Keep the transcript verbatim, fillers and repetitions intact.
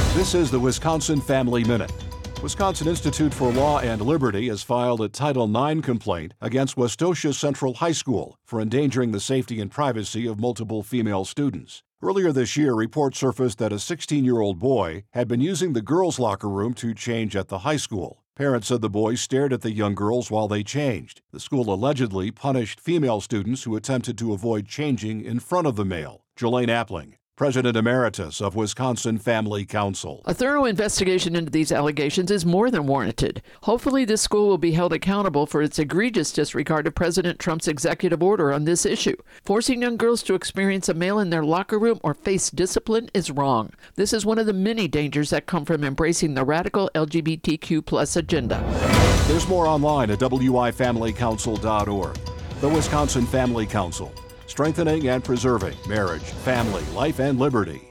This is the Wisconsin Family Minute. Wisconsin Institute for Law and Liberty has filed a Title nine complaint against Westosha Central High School for endangering the safety and privacy of multiple female students. Earlier this year, reports surfaced that a sixteen-year-old boy had been using the girls' locker room to change at the high school. Parents said the boy stared at the young girls while they changed. The school allegedly punished female students who attempted to avoid changing in front of the male. Jelaine Appling, President Emeritus of Wisconsin Family Council. A thorough investigation into these allegations is more than warranted. Hopefully, this school will be held accountable for its egregious disregard of President Trump's executive order on this issue. Forcing young girls to experience a male in their locker room or face discipline is wrong. This is one of the many dangers that come from embracing the radical L G B T Q plus agenda. There's more online at W I family council dot org. The Wisconsin Family Council. Strengthening and preserving marriage, family, life, and liberty.